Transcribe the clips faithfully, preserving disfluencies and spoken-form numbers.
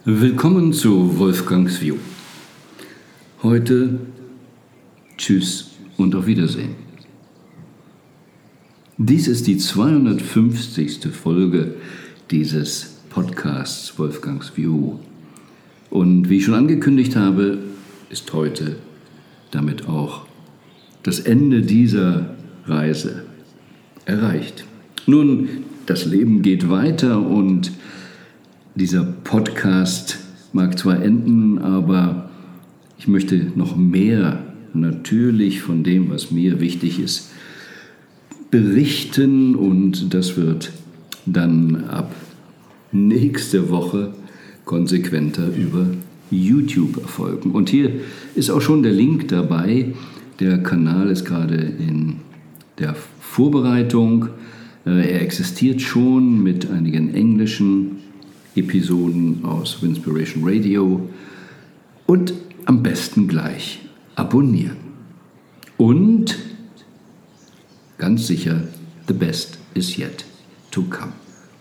Willkommen zu Wolfgangs View. Heute Tschüss und auf Wiedersehen. Dies ist die zweihundertfünfzigste Folge dieses Podcasts Wolfgangs View. Und wie ich schon angekündigt habe, ist heute damit auch das Ende dieser Reise erreicht. Nun, das Leben geht weiter und dieser Podcast mag zwar enden, aber ich möchte noch mehr natürlich von dem, was mir wichtig ist, berichten, und das wird dann ab nächste Woche konsequenter über YouTube erfolgen. Und hier ist auch schon der Link dabei. Der Kanal ist gerade in der Vorbereitung. Er existiert schon mit einigen englischen Episoden aus Winspiration Radio, und am besten gleich abonnieren. Und ganz sicher, the best is yet to come.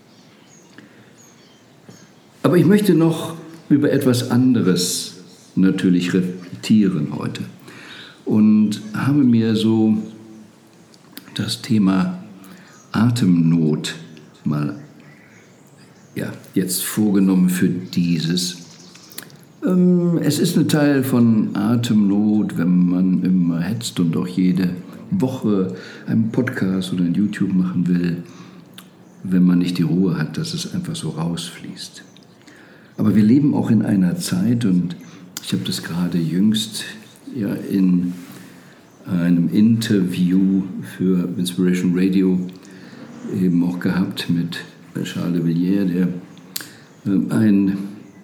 Aber ich möchte noch über etwas anderes natürlich reflektieren heute und habe mir so das Thema Atemnot mal ja, jetzt vorgenommen für dieses. Ähm, es ist ein Teil von Atemnot, wenn man immer hetzt und auch jede Woche einen Podcast oder ein YouTube machen will, wenn man nicht die Ruhe hat, dass es einfach so rausfließt. Aber wir leben auch in einer Zeit, und ich habe das gerade jüngst ja in einem Interview für Inspiration Radio eben auch gehabt mit Charles de Villiers, der äh, ein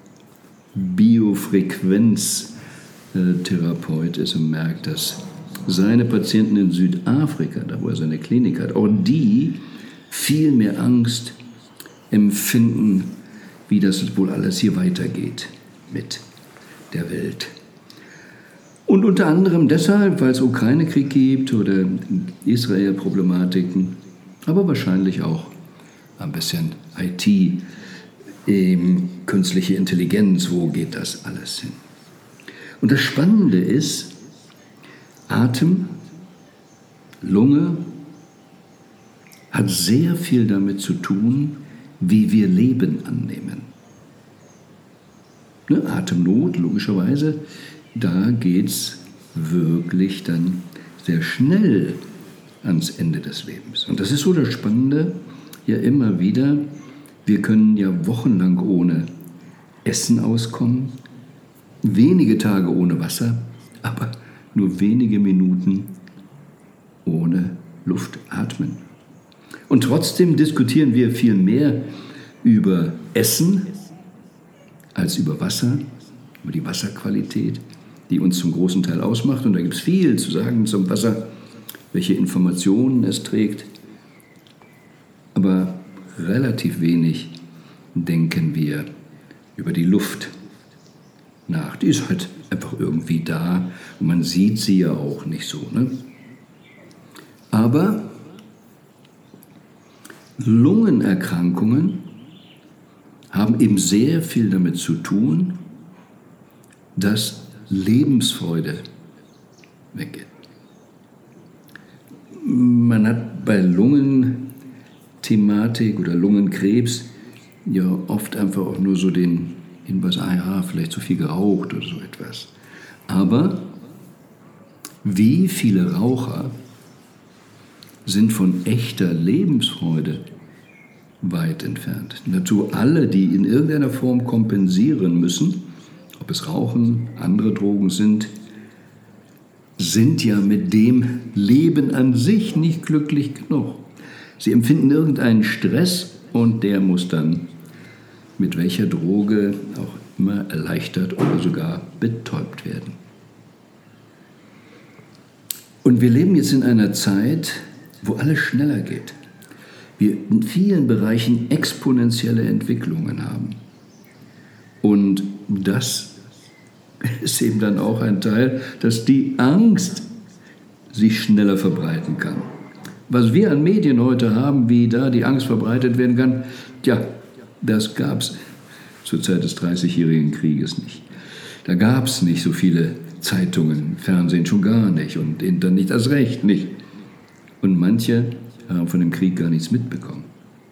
Biofrequenztherapeut ist und merkt, dass seine Patienten in Südafrika, da wo er seine Klinik hat, auch die viel mehr Angst empfinden, wie das wohl alles hier weitergeht mit der Welt. Und unter anderem deshalb, weil es Ukraine-Krieg gibt oder Israel-Problematiken, aber wahrscheinlich auch ein bisschen I T, ähm, künstliche Intelligenz, wo geht das alles hin? Und das Spannende ist, Atem, Lunge hat sehr viel damit zu tun, wie wir Leben annehmen. Ne, Atemnot, logischerweise, da geht es wirklich dann sehr schnell ans Ende des Lebens. Und das ist so das Spannende, ja immer wieder, wir können ja wochenlang ohne Essen auskommen, wenige Tage ohne Wasser, aber nur wenige Minuten ohne Luft atmen. Und trotzdem diskutieren wir viel mehr über Essen als über Wasser, über die Wasserqualität, die uns zum großen Teil ausmacht. Und da gibt es viel zu sagen zum Wasser, welche Informationen es trägt. Aber relativ wenig denken wir über die Luft nach. Die ist halt einfach irgendwie da und man sieht sie ja auch nicht so. Ne? Aber Lungenerkrankungen haben eben sehr viel damit zu tun, dass Lebensfreude weggeht. Man hat bei Lungenthematik oder Lungenkrebs ja oft einfach auch nur so den Hinweis, ah ja, vielleicht zu viel geraucht oder so etwas. Aber wie viele Raucher sind von echter Lebensfreude weit entfernt? Dazu alle, die in irgendeiner Form kompensieren müssen, ob es Rauchen, andere Drogen sind, sind ja mit dem Leben an sich nicht glücklich genug. Sie empfinden irgendeinen Stress und der muss dann mit welcher Droge auch immer erleichtert oder sogar betäubt werden. Und wir leben jetzt in einer Zeit, wo alles schneller geht. Wir in vielen Bereichen exponentielle Entwicklungen haben. Und das ist eben dann auch ein Teil, dass die Angst sich schneller verbreiten kann. Was wir an Medien heute haben, wie da die Angst verbreitet werden kann, ja, das gab es zur Zeit des Dreißigjährigen Krieges nicht. Da gab es nicht so viele Zeitungen, Fernsehen schon gar nicht und Internet erst recht nicht. Und manche haben von dem Krieg gar nichts mitbekommen.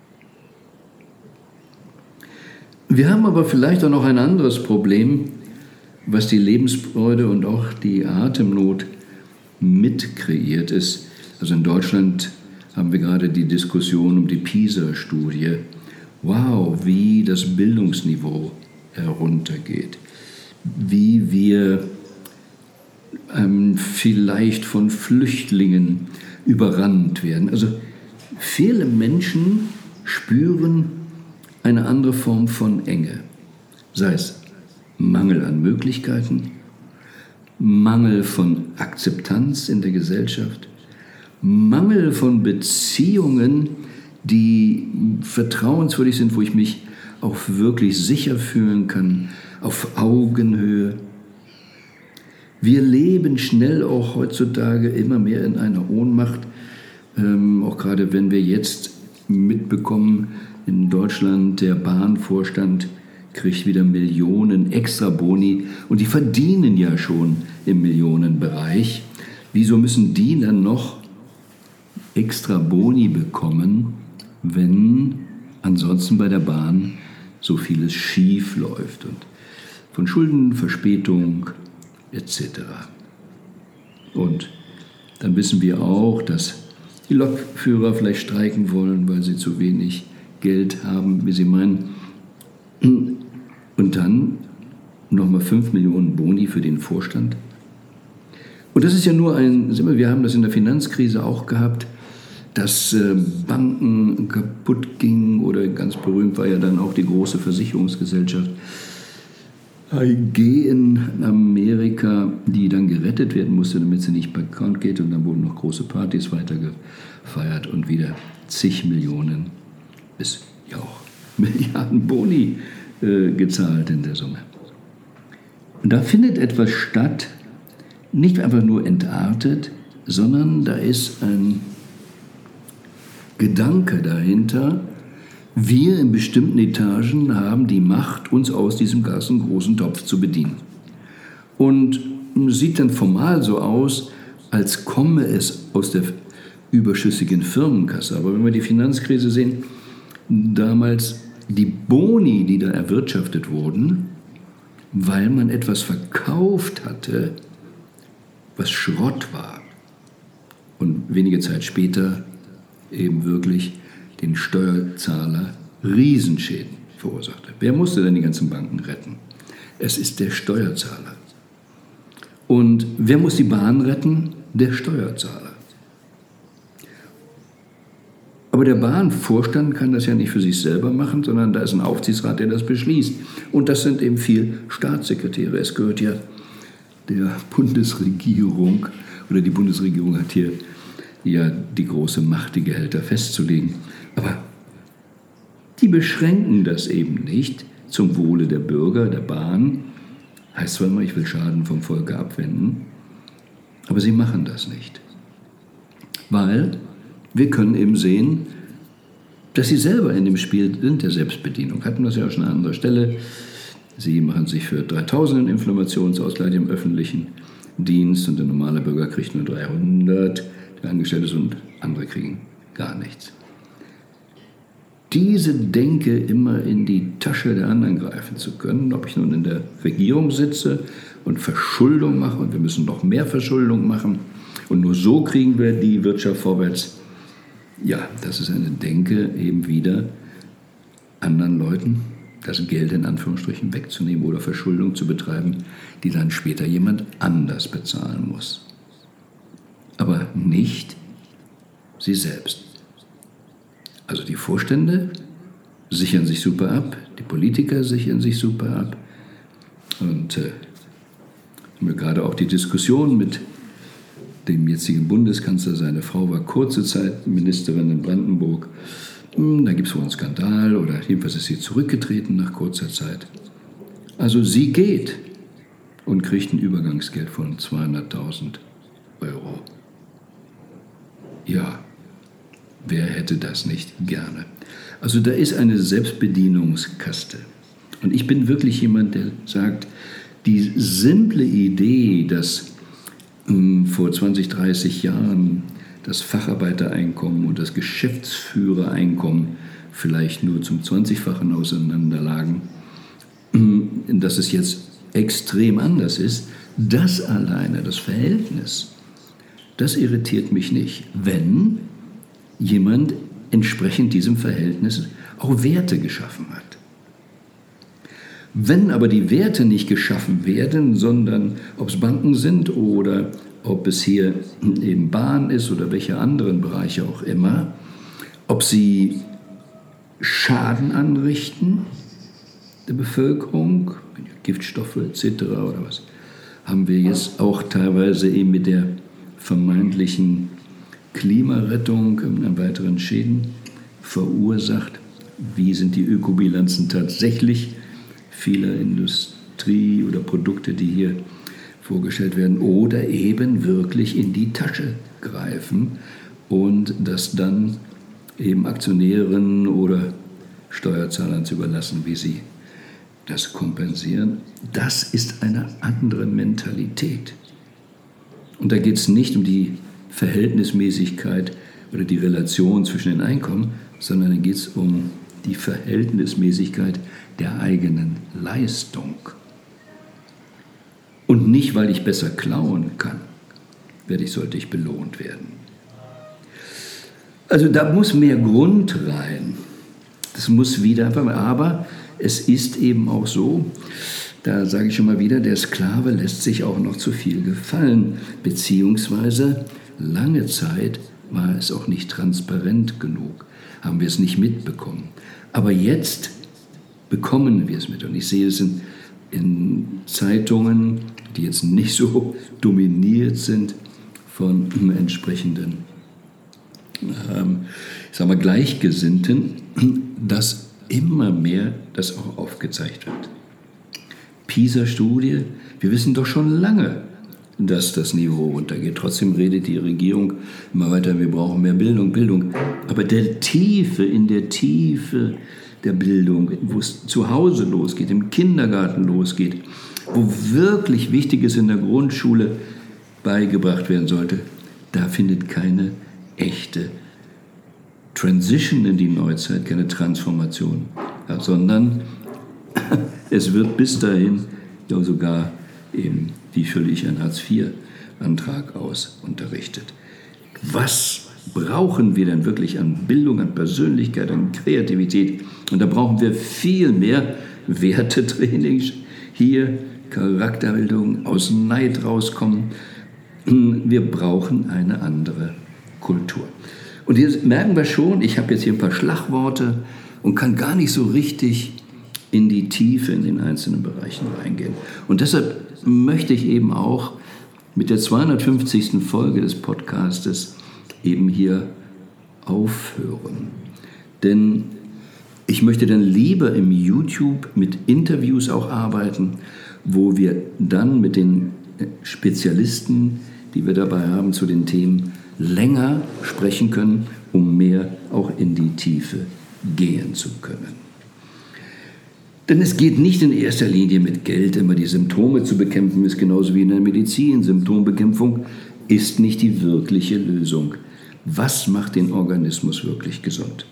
Wir haben aber vielleicht auch noch ein anderes Problem, was die Lebensfreude und auch die Atemnot mitkreiert ist. Also in Deutschland haben wir gerade die Diskussion um die PISA-Studie. Wow, wie das Bildungsniveau heruntergeht. Wie wir ähm, vielleicht von Flüchtlingen überrannt werden. Also viele Menschen spüren eine andere Form von Enge. Sei es Mangel an Möglichkeiten, Mangel von Akzeptanz in der Gesellschaft, Mangel von Beziehungen, die vertrauenswürdig sind, wo ich mich auch wirklich sicher fühlen kann, auf Augenhöhe. Wir leben schnell auch heutzutage immer mehr in einer Ohnmacht, ähm, auch gerade wenn wir jetzt mitbekommen, in Deutschland der Bahnvorstand kriegt wieder Millionen extra Boni und die verdienen ja schon im Millionenbereich. Wieso müssen die dann noch extra Boni bekommen, wenn ansonsten bei der Bahn so vieles schief läuft und von Schulden, Verspätung et cetera. Und dann wissen wir auch, dass die Lokführer vielleicht streiken wollen, weil sie zu wenig Geld haben, wie sie meinen. Und dann nochmal fünf Millionen Boni für den Vorstand. Und das ist ja nur ein, wir haben das in der Finanzkrise auch gehabt, dass Banken kaputt gingen oder ganz berühmt war ja dann auch die große Versicherungsgesellschaft I G in Amerika, die dann gerettet werden musste, damit sie nicht bankrott geht. Und dann wurden noch große Partys weitergefeiert und wieder zig Millionen bis ja auch Milliarden Boni äh, gezahlt in der Summe. Und da findet etwas statt, nicht einfach nur entartet, sondern da ist ein Gedanke dahinter, wir in bestimmten Etagen haben die Macht, uns aus diesem ganzen großen Topf zu bedienen. Und es sieht dann formal so aus, als komme es aus der überschüssigen Firmenkasse. Aber wenn wir die Finanzkrise sehen, damals die Boni, die da erwirtschaftet wurden, weil man etwas verkauft hatte, was Schrott war. Und wenige Zeit später eben wirklich den Steuerzahler Riesenschäden verursachte. Wer musste denn die ganzen Banken retten? Es ist der Steuerzahler. Und wer muss die Bahn retten? Der Steuerzahler. Aber der Bahnvorstand kann das ja nicht für sich selber machen, sondern da ist ein Aufsichtsrat, der das beschließt. Und das sind eben viel Staatssekretäre. Es gehört ja der Bundesregierung, oder die Bundesregierung hat hier ja die große Macht, die Gehälter festzulegen. Aber die beschränken das eben nicht zum Wohle der Bürger, der Bahn. Heißt zwar immer, ich will Schaden vom Volke abwenden, aber sie machen das nicht. Weil wir können eben sehen, dass sie selber in dem Spiel sind der Selbstbedienung. Hatten wir das ja auch schon an anderer Stelle. Sie machen sich für dreitausend einen Inflationsausgleich im öffentlichen Dienst und der normale Bürger kriegt nur dreihundert, der Angestellte ist, und andere kriegen gar nichts. Diese Denke, immer in die Tasche der anderen greifen zu können, ob ich nun in der Regierung sitze und Verschuldung mache und wir müssen noch mehr Verschuldung machen und nur so kriegen wir die Wirtschaft vorwärts. Ja, das ist eine Denke, eben wieder anderen Leuten das Geld in Anführungsstrichen wegzunehmen oder Verschuldung zu betreiben, die dann später jemand anders bezahlen muss. Aber nicht sie selbst. Also die Vorstände sichern sich super ab, die Politiker sichern sich super ab. Und äh, haben wir gerade auch die Diskussion mit dem jetzigen Bundeskanzler, seine Frau war kurze Zeit Ministerin in Brandenburg. Da gibt es wohl einen Skandal oder jedenfalls ist sie zurückgetreten nach kurzer Zeit. Also sie geht und kriegt ein Übergangsgeld von zweihunderttausend Euro. Ja, wer hätte das nicht gerne? Also da ist eine Selbstbedienungskaste. Und ich bin wirklich jemand, der sagt, die simple Idee, dass mh, vor zwanzig, dreißig Jahren das Facharbeitereinkommen und das Geschäftsführereinkommen vielleicht nur zum zwanzigfachen auseinanderlagen, mh, dass es jetzt extrem anders ist, das alleine, das Verhältnis, das irritiert mich nicht, wenn jemand entsprechend diesem Verhältnis auch Werte geschaffen hat. Wenn aber die Werte nicht geschaffen werden, sondern ob es Banken sind oder ob es hier eben Bahn ist oder welche anderen Bereiche auch immer, ob sie Schaden anrichten der Bevölkerung, Giftstoffe et cetera oder was, haben wir jetzt auch teilweise eben mit der vermeintlichen Klimarettung an weiteren Schäden verursacht. Wie sind die Ökobilanzen tatsächlich vieler Industrie oder Produkte, die hier vorgestellt werden, oder eben wirklich in die Tasche greifen und das dann eben Aktionären oder Steuerzahlern zu überlassen, wie sie das kompensieren. Das ist eine andere Mentalität. Und da geht es nicht um die Verhältnismäßigkeit oder die Relation zwischen den Einkommen, sondern da geht es um die Verhältnismäßigkeit der eigenen Leistung. Und nicht, weil ich besser klauen kann, werde ich, sollte ich belohnt werden. Also da muss mehr Grund rein. Das muss wieder, aber es ist eben auch so, da sage ich schon mal wieder, der Sklave lässt sich auch noch zu viel gefallen, beziehungsweise lange Zeit war es auch nicht transparent genug, haben wir es nicht mitbekommen. Aber jetzt bekommen wir es mit. Und ich sehe es in, in Zeitungen, die jetzt nicht so dominiert sind von entsprechenden, ähm, ich sag mal, Gleichgesinnten, dass immer mehr das auch aufgezeigt wird. PISA-Studie, wir wissen doch schon lange, dass das Niveau runtergeht. Trotzdem redet die Regierung immer weiter, wir brauchen mehr Bildung, Bildung. Aber der Tiefe, in der Tiefe der Bildung, wo es zu Hause losgeht, im Kindergarten losgeht, wo wirklich Wichtiges in der Grundschule beigebracht werden sollte, da findet keine echte Transition in die Neuzeit, keine Transformation, ja, sondern es wird bis dahin ja sogar eben, wie fülle ich einen Hartz-vier-Antrag aus, unterrichtet. Was brauchen wir denn wirklich an Bildung, an Persönlichkeit, an Kreativität? Und da brauchen wir viel mehr Wertetraining, hier Charakterbildung, aus Neid rauskommen. Wir brauchen eine andere Kultur. Und jetzt merken wir schon, ich habe jetzt hier ein paar Schlagworte und kann gar nicht so richtig in die Tiefe in den einzelnen Bereichen reingehen. Und deshalb möchte ich eben auch mit der zweihundertfünfzigsten Folge des Podcastes eben hier aufhören. Denn ich möchte dann lieber im YouTube mit Interviews auch arbeiten, wo wir dann mit den Spezialisten, die wir dabei haben, zu den Themen länger sprechen können, um mehr auch in die Tiefe gehen zu können. Denn es geht nicht in erster Linie mit Geld immer die Symptome zu bekämpfen, ist genauso wie in der Medizin. Symptombekämpfung ist nicht die wirkliche Lösung. Was macht den Organismus wirklich gesund?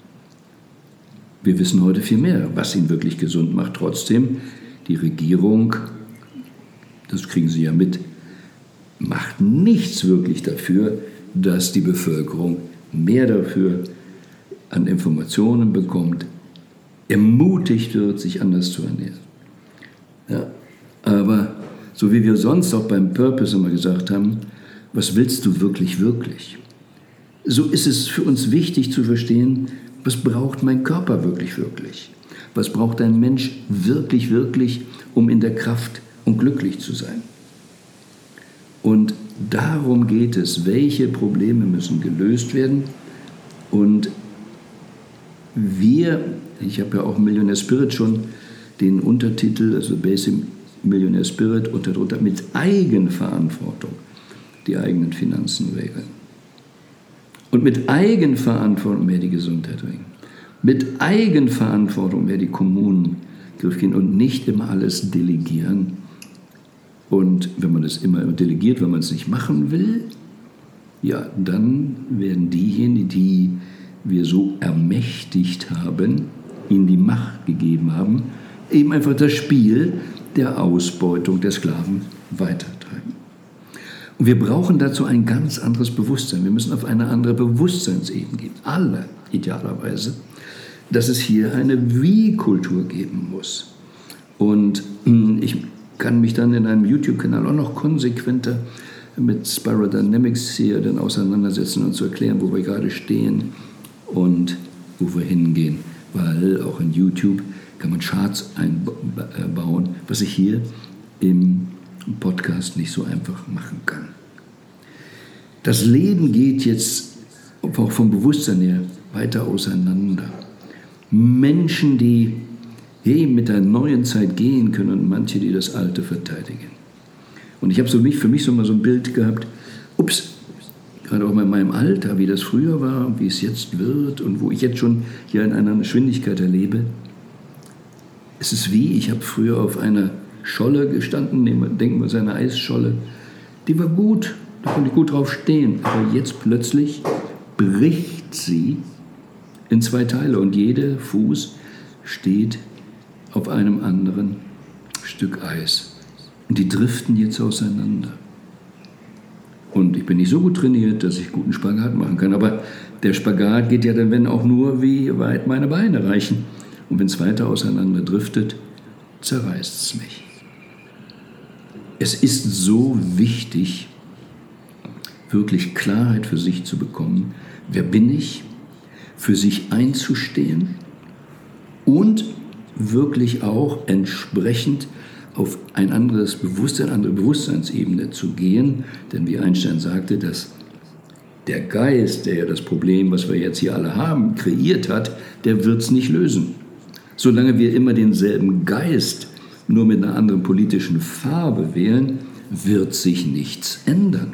Wir wissen heute viel mehr, was ihn wirklich gesund macht. Trotzdem, die Regierung, das kriegen Sie ja mit, macht nichts wirklich dafür, dass die Bevölkerung mehr dafür an Informationen bekommt, ermutigt wird, sich anders zu ernähren. Ja, aber so wie wir sonst auch beim Purpose immer gesagt haben, was willst du wirklich, wirklich? So ist es für uns wichtig zu verstehen, was braucht mein Körper wirklich, wirklich? Was braucht ein Mensch wirklich, wirklich, um in der Kraft und glücklich zu sein? Und darum geht es, welche Probleme müssen gelöst werden. Und wir, ich habe ja auch Millionaire Spirit schon den Untertitel, also Basic Millionaire Spirit, und darunter mit Eigenverantwortung die eigenen Finanzen regeln. Und mit Eigenverantwortung mehr die Gesundheit regeln. Mit Eigenverantwortung mehr die Kommunen Griff gehen und nicht immer alles delegieren. Und wenn man es immer delegiert, wenn man es nicht machen will, ja, dann werden diejenigen, die wir so ermächtigt haben, ihnen die Macht gegeben haben, eben einfach das Spiel der Ausbeutung der Sklaven weitertreiben. Und wir brauchen dazu ein ganz anderes Bewusstsein. Wir müssen auf eine andere Bewusstseinsebene gehen. Alle, idealerweise, dass es hier eine Wie-Kultur geben muss. Und ich kann mich dann in einem YouTube-Kanal auch noch konsequenter mit Spiral Dynamics hier dann auseinandersetzen und zu erklären, wo wir gerade stehen und wo wir hingehen. Weil auch in YouTube kann man Charts einbauen, was ich hier im Podcast nicht so einfach machen kann. Das Leben geht jetzt auch vom Bewusstsein her weiter auseinander. Menschen, die hey, mit der neuen Zeit gehen können und manche, die das Alte verteidigen. Und ich habe so mich, für mich so mal so ein Bild gehabt, ups, gerade auch in meinem Alter, wie das früher war, wie es jetzt wird und wo ich jetzt schon hier in einer Geschwindigkeit erlebe. Es ist wie, ich habe früher auf einer Scholle gestanden, denken wir an eine Eisscholle, die war gut, da konnte ich gut drauf stehen, aber jetzt plötzlich bricht sie in zwei Teile und jeder Fuß steht auf einem anderen Stück Eis. Und die driften jetzt auseinander. Und ich bin nicht so gut trainiert, dass ich guten Spagat machen kann, aber der Spagat geht ja dann, wenn auch nur, wie weit meine Beine reichen. Und wenn es weiter auseinander driftet, zerreißt es mich. Es ist so wichtig, wirklich Klarheit für sich zu bekommen. Wer bin ich? Für sich einzustehen und wirklich auch entsprechend auf ein anderes Bewusstsein, eine andere Bewusstseinsebene zu gehen. Denn wie Einstein sagte, dass der Geist, der ja das Problem, was wir jetzt hier alle haben, kreiert hat, der wird es nicht lösen. Solange wir immer denselben Geist, nur mit einer anderen politischen Farbe wählen, wird sich nichts ändern.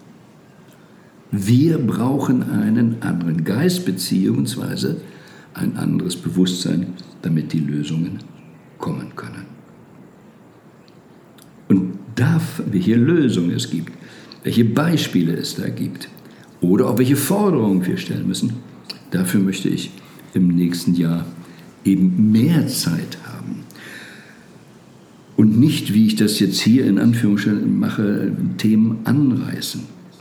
Wir brauchen einen anderen Geist beziehungsweise ein anderes Bewusstsein, damit die Lösungen kommen können. Und da, welche Lösungen es gibt, welche Beispiele es da gibt oder auch welche Forderungen wir stellen müssen, dafür möchte ich im nächsten Jahr eben mehr Zeit haben. Und nicht, wie ich das jetzt hier in Anführungsstrichen mache, Themen anreißen.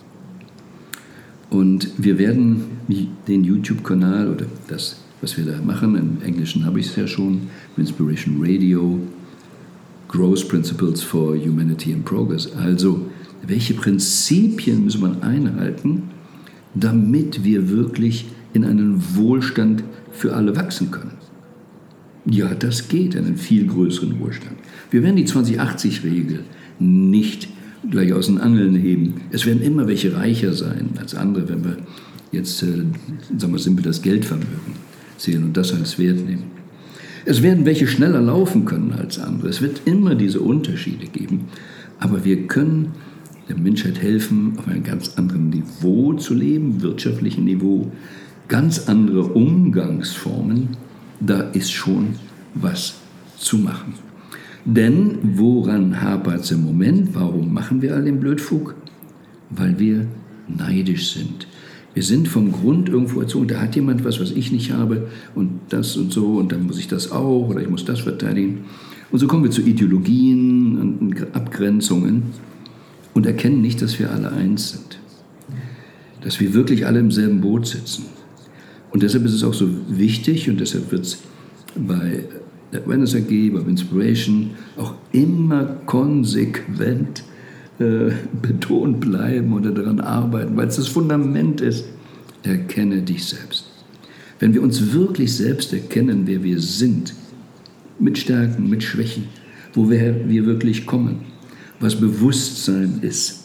Und wir werden den YouTube-Kanal oder das, was wir da machen, im Englischen habe ich es ja schon, Inspiration Radio, Growth Principles for Humanity and Progress. Also, welche Prinzipien muss man einhalten, damit wir wirklich in einen Wohlstand für alle wachsen können? Ja, das geht, in einen viel größeren Wohlstand. Wir werden die zwanzig achtzig Regel nicht gleich aus den Angeln heben. Es werden immer welche reicher sein als andere, wenn wir jetzt, äh, sagen wir simpel, das Geldvermögen sehen und das als Wert nehmen. Es werden welche schneller laufen können als andere. Es wird immer diese Unterschiede geben. Aber wir können der Menschheit helfen, auf einem ganz anderen Niveau zu leben, wirtschaftlichen Niveau, ganz andere Umgangsformen. Da ist schon was zu machen. Denn woran hapert es im Moment? Warum machen wir all den Blödfug? Weil wir neidisch sind. Wir sind vom Grund irgendwo erzogen, da hat jemand was, was ich nicht habe und das und so und dann muss ich das auch oder ich muss das verteidigen. Und so kommen wir zu Ideologien und Abgrenzungen und erkennen nicht, dass wir alle eins sind. Dass wir wirklich alle im selben Boot sitzen. Und deshalb ist es auch so wichtig und deshalb wird es bei der Awareness A G, bei Inspiration auch immer konsequent äh, betont bleiben oder daran arbeiten, weil es das Fundament ist. Erkenne dich selbst. Wenn wir uns wirklich selbst erkennen, wer wir sind, mit Stärken, mit Schwächen, wo wir, wir wirklich kommen, was Bewusstsein ist.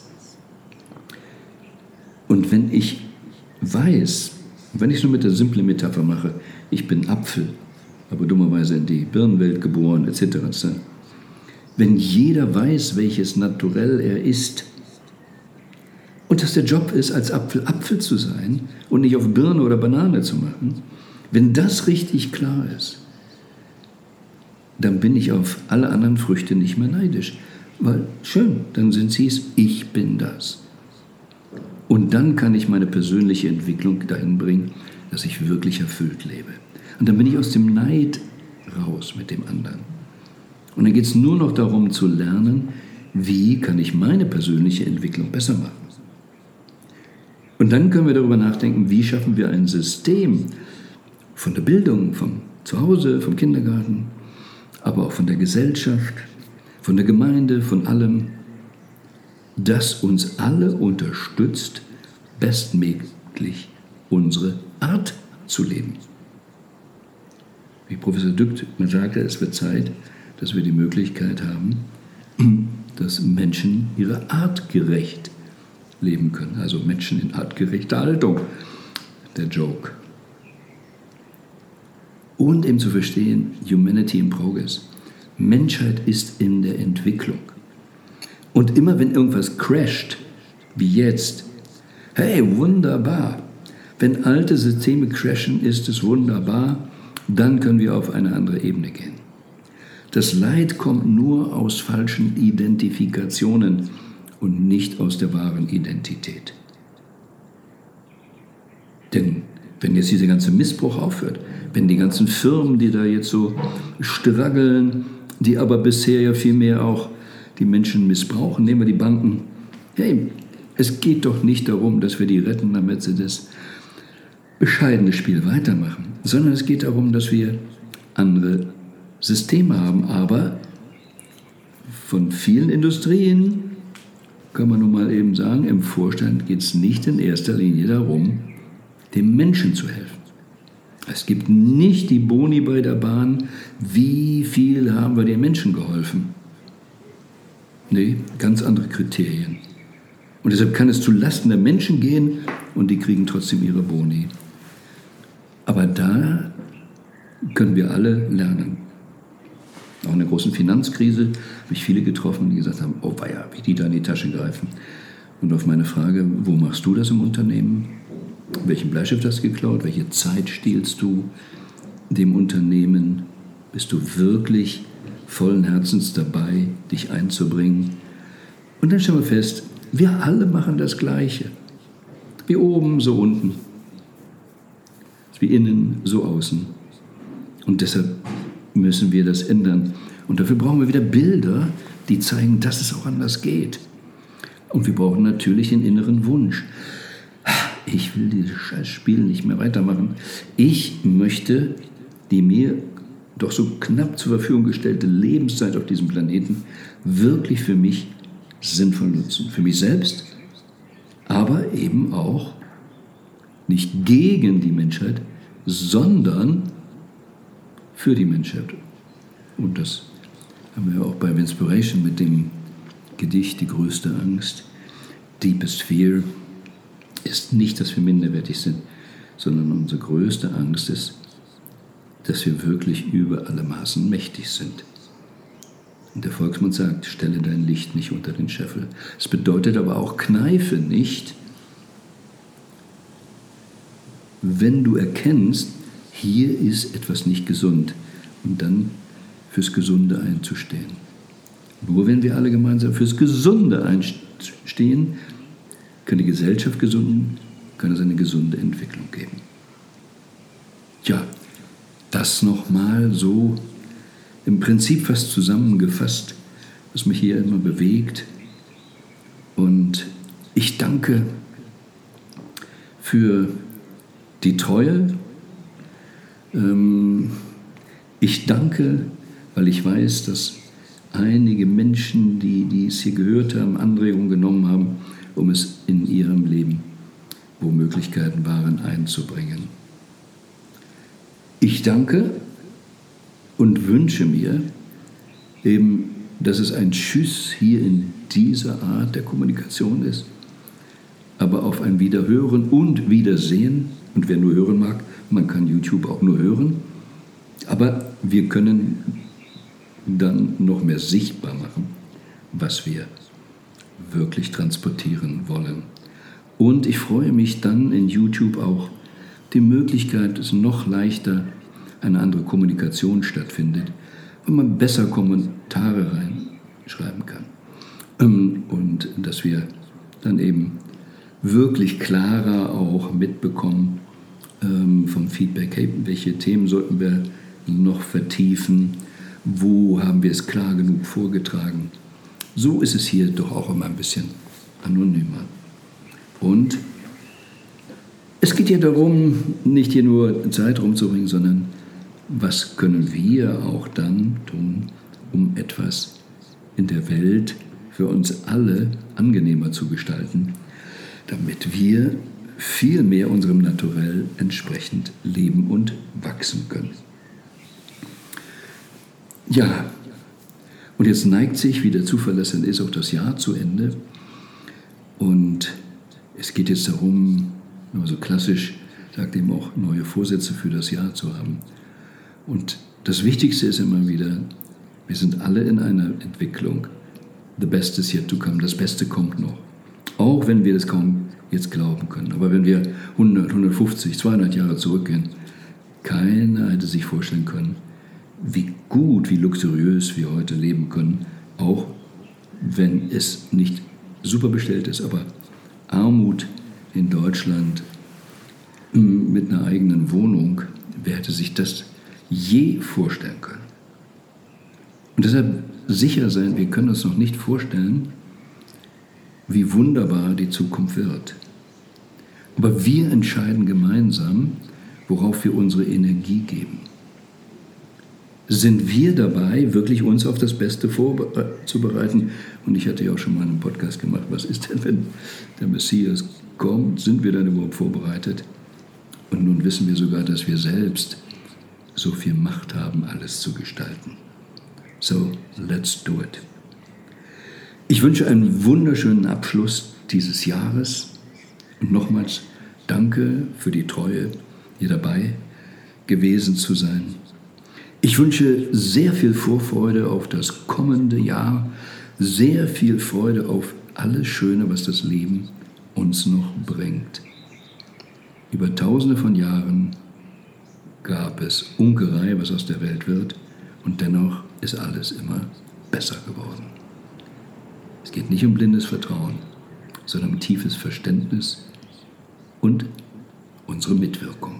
Und wenn ich weiß, wenn ich so mit der simplen Metapher mache, ich bin Apfel, aber dummerweise in die Birnenwelt geboren, et cetera et cetera. Wenn jeder weiß, welches Naturell er ist und dass der Job ist, als Apfel Apfel zu sein und nicht auf Birne oder Banane zu machen, wenn das richtig klar ist, dann bin ich auf alle anderen Früchte nicht mehr neidisch. Weil, schön, dann sind sie es, ich bin das. Und dann kann ich meine persönliche Entwicklung dahin bringen, dass ich wirklich erfüllt lebe. Und dann bin ich aus dem Neid raus mit dem anderen. Und dann geht es nur noch darum zu lernen, wie kann ich meine persönliche Entwicklung besser machen. Und dann können wir darüber nachdenken, wie schaffen wir ein System von der Bildung, vom Zuhause, vom Kindergarten, aber auch von der Gesellschaft, von der Gemeinde, von allem, das uns alle unterstützt, bestmöglich unsere Art zu leben. Wie Professor Dück mir sagte, es wird Zeit, dass wir die Möglichkeit haben, dass Menschen ihre Art gerecht leben können. Also Menschen in artgerechter Haltung, der Joke. Und eben zu verstehen, Humanity in Progress. Menschheit ist in der Entwicklung. Und immer wenn irgendwas crasht, wie jetzt, hey, wunderbar. Wenn alte Systeme crashen, ist es wunderbar, dann können wir auf eine andere Ebene gehen. Das Leid kommt nur aus falschen Identifikationen und nicht aus der wahren Identität. Denn wenn jetzt dieser ganze Missbrauch aufhört, wenn die ganzen Firmen, die da jetzt so struggeln, die aber bisher ja viel mehr auch die Menschen missbrauchen, nehmen wir die Banken, hey, es geht doch nicht darum, dass wir die retten, damit sie das bescheidene Spiel weitermachen, sondern es geht darum, dass wir andere Systeme haben. Aber von vielen Industrien, kann man nun mal eben sagen, im Vorstand geht es nicht in erster Linie darum, dem Menschen zu helfen. Es gibt nicht die Boni bei der Bahn, wie viel haben wir den Menschen geholfen. Nee, ganz andere Kriterien. Und deshalb kann es zu Lasten der Menschen gehen und die kriegen trotzdem ihre Boni. Aber da können wir alle lernen. Auch in der großen Finanzkrise habe ich viele getroffen, die gesagt haben, oh weia, wie die da in die Tasche greifen. Und auf meine Frage, wo machst du das im Unternehmen? Welchen Bleistift hast du geklaut? Welche Zeit stiehlst du dem Unternehmen? Bist du wirklich vollen Herzens dabei, dich einzubringen? Und dann stellen wir fest, wir alle machen das Gleiche. Wie oben, so unten. Wie innen, so außen. Und deshalb müssen wir das ändern. Und dafür brauchen wir wieder Bilder, die zeigen, dass es auch anders geht. Und wir brauchen natürlich den inneren Wunsch. Ich will dieses scheiß Spiel nicht mehr weitermachen. Ich möchte die mir doch so knapp zur Verfügung gestellte Lebenszeit auf diesem Planeten wirklich für mich sinnvoll nutzen. Für mich selbst, aber eben auch nicht gegen die Menschheit, sondern für die Menschheit. Und das haben wir auch bei Inspiration mit dem Gedicht Die größte Angst. Deepest Fear ist nicht, dass wir minderwertig sind, sondern unsere größte Angst ist, dass wir wirklich über alle Maßen mächtig sind. Und der Volksmund sagt, stelle dein Licht nicht unter den Scheffel. Es bedeutet aber auch, kneife nicht, wenn du erkennst, hier ist etwas nicht gesund, und dann fürs Gesunde einzustehen. Nur wenn wir alle gemeinsam fürs Gesunde einstehen, kann die Gesellschaft gesund, kann es eine gesunde Entwicklung geben. Tja, das nochmal so im Prinzip fast zusammengefasst, was mich hier immer bewegt. Und ich danke für die Treue. Ich danke, weil ich weiß, dass einige Menschen, die, die es hier gehört haben, Anregungen genommen haben, um es in ihrem Leben, wo Möglichkeiten waren, einzubringen. Ich danke und wünsche mir eben, dass es ein Tschüss hier in dieser Art der Kommunikation ist, aber auf ein Wiederhören und Wiedersehen. Und wer nur hören mag, man kann YouTube auch nur hören. Aber wir können dann noch mehr sichtbar machen, was wir wirklich transportieren wollen. Und ich freue mich dann in YouTube auch die Möglichkeit, dass noch leichter eine andere Kommunikation stattfindet, wenn man besser Kommentare reinschreiben kann. Und dass wir dann eben wirklich klarer auch mitbekommen vom Feedback, hey, welche Themen sollten wir noch vertiefen, wo haben wir es klar genug vorgetragen. So ist es hier doch auch immer ein bisschen anonymer. Und es geht ja darum, nicht hier nur Zeit rumzubringen, sondern was können wir auch dann tun, um etwas in der Welt für uns alle angenehmer zu gestalten, damit wir viel mehr unserem Naturell entsprechend leben und wachsen können. Ja, und jetzt neigt sich, wie der Zufall es dann ist, auch das Jahr zu Ende. Und es geht jetzt darum, also klassisch sagt eben auch, neue Vorsätze für das Jahr zu haben. Und das Wichtigste ist immer wieder, wir sind alle in einer Entwicklung. The best is yet to come. Das Beste kommt noch. Auch wenn wir das kaum jetzt glauben können. Aber wenn wir hundert, hundertfünfzig, zweihundert Jahre zurückgehen, keiner hätte sich vorstellen können, wie gut, wie luxuriös wir heute leben können, auch wenn es nicht super bestellt ist, aber Armut in Deutschland mit einer eigenen Wohnung, wer hätte sich das je vorstellen können? Und deshalb sicher sein, wir können uns noch nicht vorstellen, wie wunderbar die Zukunft wird. Aber wir entscheiden gemeinsam, worauf wir unsere Energie geben. Sind wir dabei, wirklich uns auf das Beste vorzubereiten? Und ich hatte ja auch schon mal einen Podcast gemacht, was ist denn, wenn der Messias kommt? Sind wir dann überhaupt vorbereitet? Und nun wissen wir sogar, dass wir selbst so viel Macht haben, alles zu gestalten. So, let's do it. Ich wünsche einen wunderschönen Abschluss dieses Jahres. Und nochmals danke für die Treue, hier dabei gewesen zu sein. Ich wünsche sehr viel Vorfreude auf das kommende Jahr, sehr viel Freude auf alles Schöne, was das Leben uns noch bringt. Über tausende von Jahren gab es Ungerei, was aus der Welt wird, und dennoch ist alles immer besser geworden. Es geht nicht um blindes Vertrauen, sondern um tiefes Verständnis und unsere Mitwirkung.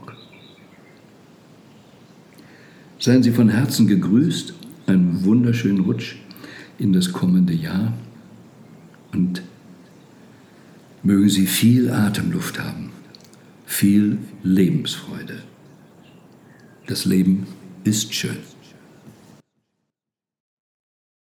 Seien Sie von Herzen gegrüßt, einen wunderschönen Rutsch in das kommende Jahr und mögen Sie viel Atemluft haben, viel Lebensfreude. Das Leben ist schön.